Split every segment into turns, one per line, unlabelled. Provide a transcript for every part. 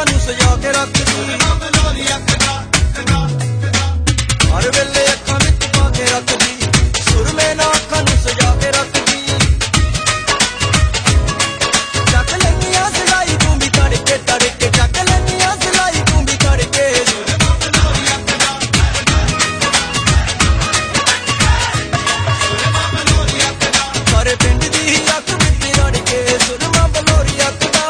ਅੱਖਾਂ ਨੂੰ ਸਜਾ ਕੇ ਰੱਖਦੀ, ਹਰ ਵੇਲੇ ਅੱਖਾਂ ਵਿੱਚ ਪਾ ਕੇ ਰੱਖਦੀ, ਸੁਰਮੇ ਨਾਲ ਅੱਖਾਂ ਨੂੰ ਸਜਾ ਕੇ ਰੱਖਦੀ। ਚੱਕ ਲੈਂਦੀਆਂ ਸਿਲਾਈ ਤੂੰ ਵੀ ਤੜਕੇ ਤੜਕੇ, ਚੱਕ ਲੈਂਦੀਆਂ ਸਿਲਾਈ ਤੂੰ ਵੀ ਤੜਕੇ। ਸਾਰੇ ਪਿੰਡ ਦੀ ਅੱਖ ਵਿੱਚ ਰੜ ਕੇ ਸੁਰਮਾ ਬਲੋਰੀ ਅੱਖ ਦਾ।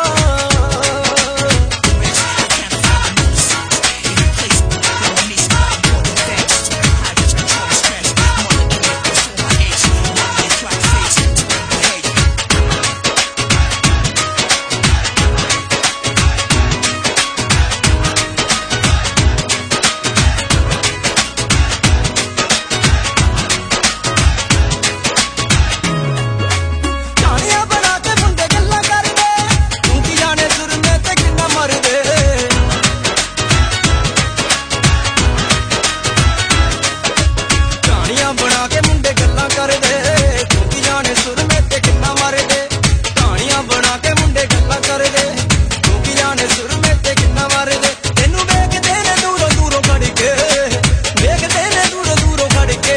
ਬਣਾ ਕੇ ਮੁੰਡੇ ਗੱਲਾਂ ਕਰਦੇ, ਤੂੰ ਕੀ ਜਾਣੇ ਸੁਰਮੇ ਤੇ ਕਿੰਨਾ ਮਰਦੇ। ਕਹਾਣੀਆਂ ਬਣਾ ਕੇ ਮੁੰਡੇ ਗੱਲਾਂ ਕਰਦੇ, ਤੂੰ ਕੀ ਜਾਣੇ ਸੁਰਮੇ ਤੇ ਕਿੰਨਾ ਮਰਦੇ। ਤੈਨੂੰ ਵੇਖਦੇ ਨੇ ਦੂਰੋਂ ਦੂਰੋਂ ਖੜ ਕੇ, ਵੇਖਦੇ ਨੇ ਦੂਰੋਂ ਦੂਰੋਂ ਖੜ ਕੇ।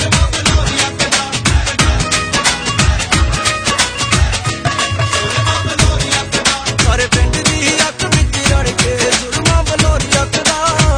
ਸਾਰੇ ਪਿੰਡ ਦੀ ਅੱਖ ਵਿੱਚ ਰੜ ਕੇ ਸੁਰਮਾ ਬਲੋਰੀ ਅੱਖ ਦਾ।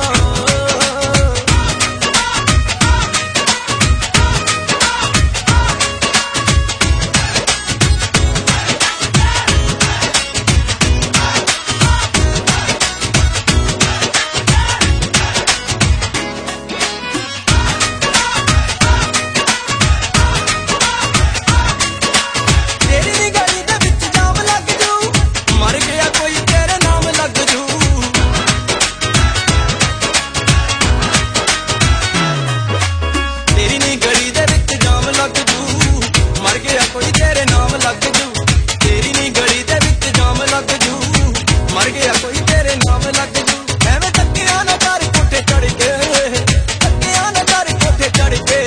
ਕੋਈ ਤੇਰੇ ਨਾਮ ਲੱਗ ਜੂ, ਤੇਰੀ ਨੀ ਗਲੀ ਦੇ ਵਿੱਚ ਜਾਮ ਲੱਗ ਜੂ। ਮਰ ਗਿਆ ਕੋਈ ਤੇਰੇ ਨਾਮ ਲੱਗ ਜੂ। ਐਵੇਂ ਧੱਕਿਆਂ ਨਾ ਕਰ ਕੋਠੇ ਚੜ ਕੇ, ਧੱਕਿਆਂ ਨਾ ਕਰ ਕੋਠੇ ਚੜ ਕੇ।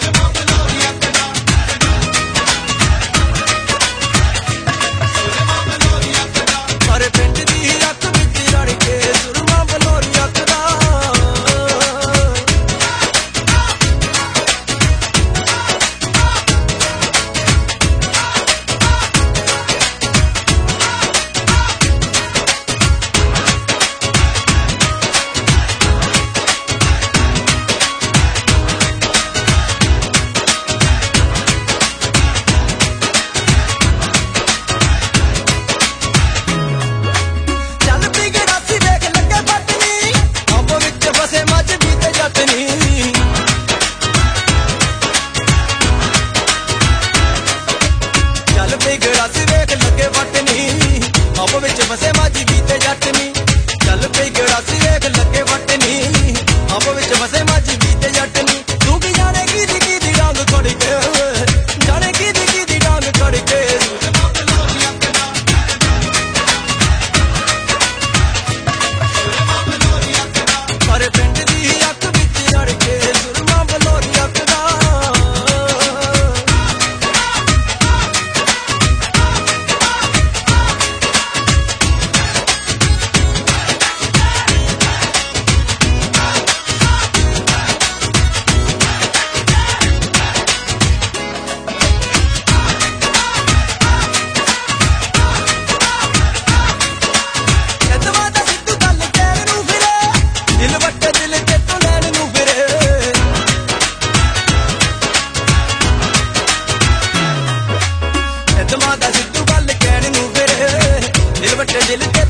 ਸਾਰੇ ਪਿੰਡ ਦੀ ਅੱਖ ਵਿੱਚ ਰੜ ਕੇ ਸੁਰਮਾ ਬਲੋਰੀ ਅੱਖ ਦਾ। ਚੱਲ ਪਈ ਗਰਾਸੀ ਵੇਖ ਲੱਗੇ ਵੱਟ ਨੀ, ਆਪ ਵਿੱਚ ਫਸੇ ਮਾਝੀ ਬੀਤੇ ਜੱਟ ਨੀ। ਚੱਲ ਪਈ ਗਰਾਸੀ ਵੇਖ ਲੱਗੇ ਵੱਟ ਨੀ, ਆਪ ਵਿੱਚ ਫਸੇ ਮਾਝੀ ਬੀਤੇ ਜੱਟ ਨੀ। ਤੂੰ ਕੀ ਜਾਣੇ ਕਿਹਦੀ ਕਿਹਦੀ ਡਾਂਗ ਖੜ ਕੇ, ਜਾਣੇ ਕਿਹਦੀ ਕਿਹਦੀ ਡਾਂਗ ਖੜ ਕੇ। ਸਾਰੇ ਪਿੰਡ ਦੀ ਅੱਖ ਵਿੱਚ ਰੜ ਕੇ ਸੁਰਮਾ ਬਲੋਰੀ ਅੱਖ ਦਾ। ਦਿਲ